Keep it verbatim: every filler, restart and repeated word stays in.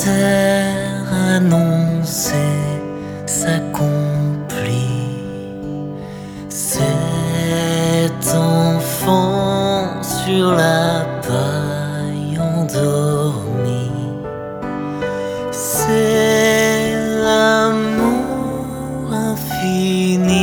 terre annoncée s'accomplit. Cet enfant sur la paille endormi, c'est l'amour infini.